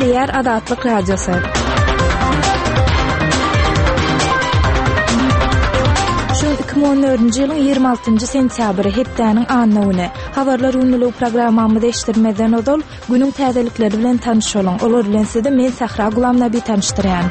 Esliyer Adatlyk Radiosu. Şu 2014-nji ýylyň 26-njy sentýabry hepdäniň annawyny habarlar ünlülük programmamyzda eşitdirmeden odol günüň täzelikleri bilen tanışylaň. Olar bilen sizde men Sahra Gulamnaby tanışdyrýan.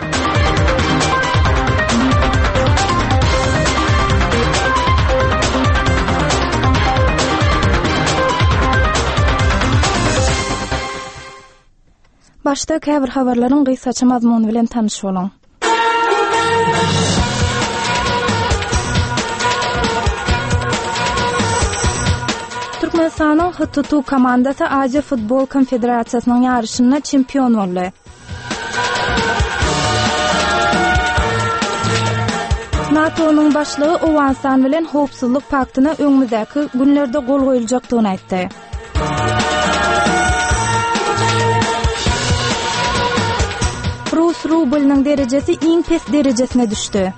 Başda käbir habarlaryň gysgaça mazmuny bilen tanışylaň. Türkmenistanyň HTTU komandasy Aziya Futbol Konfederatsiýasynyň ýarşyna çempion boldy. NATO'nun başlygy Owenstan bilen howpsuzlyk paktyna öňümüzdäki günlerde gol goýuljakdygyny aýtdy. Rus rublynyň derejesi iň pes derejesine düşdi.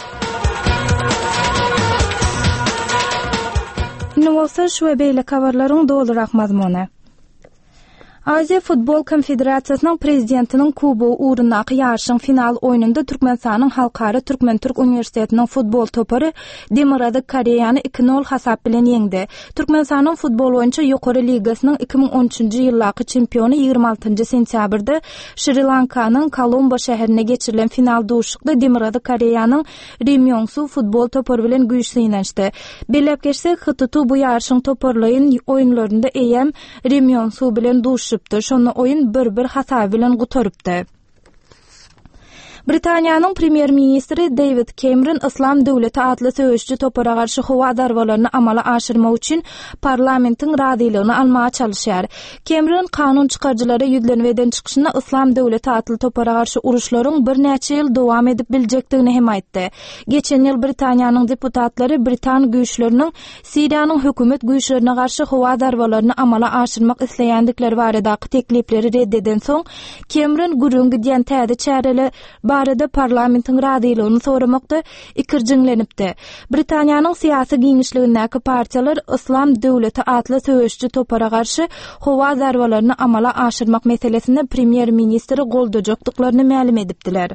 Nowasa şu beýle habarlaryň dolurak mazmuny. Aziya Futbol Konfederatsiýasynyň prezidentiniň kubogy uğrundaky ýarşyň final oýnunda Türkmenistanyň Halkara Türkmen-Türk Uniwersitetiniň futbol topary Demirada Koreýany 2-0 hasap bilen ýeňdi. Türkmenistanyň futbol boýunça ýokary ligasynyň 2013-nji ýyllaky çempiony 26-njy sentýabrda Şri Lankanyň Kolombo şäherine geçirilen final duşukda Demirada Koreýanyň Rim Yong-su futbol topary bilen güýçlenişdi. Belep geçsek HTTU bu ýarşyň toparlaýyn oýunlarynda EM Rim Yong-su bilen duşup şonu oyun bir hasab bilen gutorypdy. Britaniýanyň premier ministri David Cameron Islam döwleti adly söýüşçi topara garşy howa darwalaryny amala aşyrmak üçin parlamentiň razylygyny almaga çalışýar. Cameron kanun çykarjylary ýüzlenmeden çykyşyna Islam döwleti adly topara garşy uruşlaryň bir näçe ýyl dowam edip biljekdigini hem aýtdy. Geçen ýyl Britaniýanyň deputatlary Britan güýçleriniň Siriýanyň hökümet güýçlerine garşy howa darwalaryny amala aşyrmak isleýändikleri baradaky teklipleri reddeden soň Cameron gürüň gidýän täze çäreler barada parlamentiň razylygyny soramakda ikirjiňlenipdi. Britaniýanyň syýasy giňişligindäki partiýalar Islam döwleti adly söýüşçi topara garşy howa zarwalaryny amala aşyrmak meselesinde premier ministri goldajakdyklaryny ma'lum edipdiler.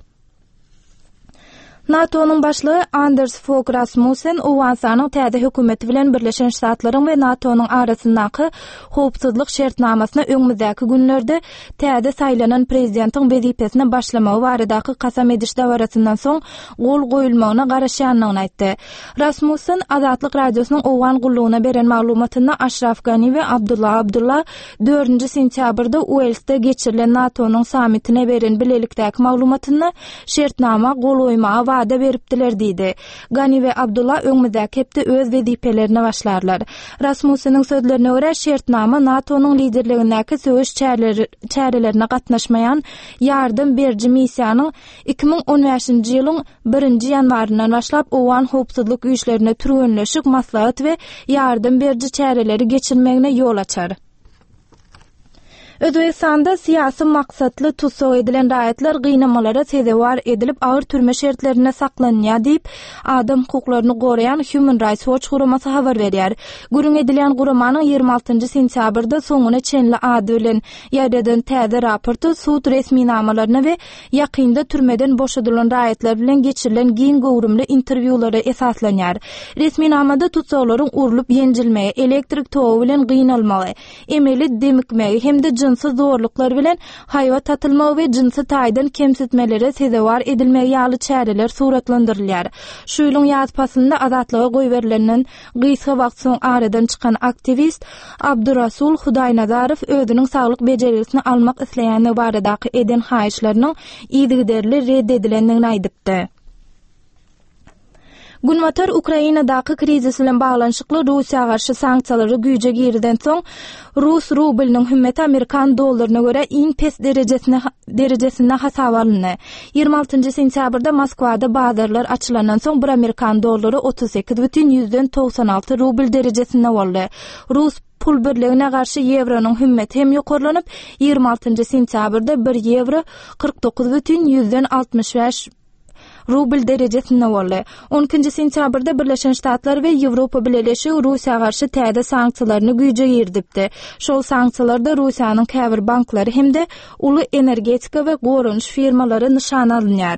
NATO'nun başlygy Anders Fogh Rasmussen Owensanyň täze hökümeti bilen Birleşen Ştatlaryň we NATO'nun arasyndaky howpsuzlyk şertnamasyna öňümüzdäki günlerde täze saýlanan prezidentiň wezipesine başlamagy baradaky kasam ediş dawarasyndan soň gol goýulmagyna garaşýanyny aýtdy. Rasmussen Adatlyk radiosynyň Owan gullugyna beren maglumatyna Ashraf Ghani we Abdullah 4-nji sentýabrda Wales'te geçirilen NATO'nun samitine beren bilelikdäki maglumatyna şertnama gol goýmagy wada beripdiler diýdi. Gani we Abdullah öňümüzdäki hepde öz wezipelerine başlarlar. Rasmussening sözlerine görä şertnama NATO'nun liderligindäki söýüş çärelerine gatnaşmayan ýardym berji missiýanyň 2015-nji ýylyň 1-nji ýanwaryndan başlap owan howpsuzlyk güýçlerine türgünleşik maslahat we ýardym berji çäreleri geçirmegine ýol açar. Özbekistanda syýasy maksatly tutsak edilen raýatlar gynamalara sezewar edilip agyr türme şertlerine saklanýar diýip adam hukuklaryny gorayan Human Rights Watch guramasy habar berýär. Gürüň edilen guramanyň 26-njy sentýabrda soňuna çenli ady bilen ýerden täze raporty sud resminamalaryna we ýakynda türmeden boşadylan raýatlar bilen geçirilen giň gowrumly interwýulara esaslanýar. Resminamada tutsaklaryň urulyp ýenjilmegi, elektrik togy bilen gynalmagy, emeli demikmegi hemde jinsy zorluklar bilen haýwat atylmagy we jinsy taýdan kemsitmelere sezewar edilmegi ýaly çäreler suratlandyrylýar. Şu ýylyň ýazpasynda azatlyga goýberilenden gysga wagt soň aradan çykan aktivist Abdurasul Hudaýnazarow özüniň saglyk bejerigisini almak isleýäni baradaky eden haýyşlarynyň ýygyderli reddedilendigini aýdypdy. Günwatar Ukrainadaky krizis bilen baglanyşykly Russiýa garşy sanksiýalary güýje girden soň Rus rublynyň hümmeti Amerikan dollaryna görä iň pes derejesinde hasap alındy. 26-njy sentýabrda Moskwada bazarlar açylandan soň bir Amerikan dollary 38,96 rubl derejesinde boldy. Rus pul birligine garşy ýewronyň hümmeti hem ýokarlanyp 26-njy sentýabrda 1 ýewro 49,65 rubl derejesinde boldy. 12-nji sentýabrda Birleşen Ştatlar we Ýewropa Birleşigi Russiýa garşy täze sanksiýalaryny güýjeýirdipdi. Şol sanksiýalarda Russiýanyň käbir banklary hemde uly energetika we gorunuş firmalary nişana alınýar.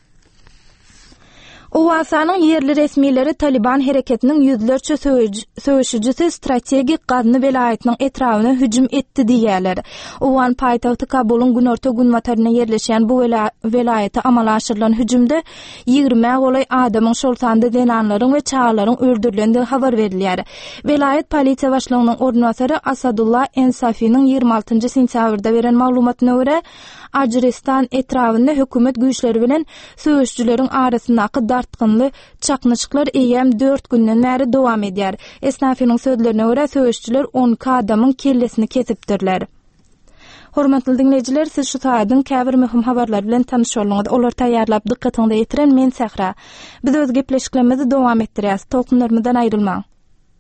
Owasanyň yerli resmileri Taliban hereketiniň ýüzlerçe söwüşüjisi strategik Gazny velaýatynyň etrawyna hüjüm etdi diýerler. Owan paýtagty Kabulyň günorta günwataryna ýerleşýän bu velaýata amala aşyrylan hüjümde 20 golay adamyň şol sanda denanlaryň we çağlaryň öldürilendiği habar berilýär. Velaýat polisiýa başlygynyň ornwasary Asadullah Ensafiyň 26-njy sentýabrda beren maglumatyna görä, Ajiristan etrawynda hökümet güýçleri bilen söwüşçüleriň arasyndaky dartgynly çaknışyklar eýem 4 günden bäri dowam edýär. Esnafynyň sözlerine görä söwüşçüler 10 adamyň kellesini kesipdirler. Hormatly dinleýijiler, siz şu taýdan käbir möhüm habarlar bilen tanyş bolňyz. Olar taýýarlap dikkatiňizde ýetiren men Sähra. Biz öz gepleşiklerimizi dowam etdirýäs. Tolkunlarymyzdan aýrylmaň.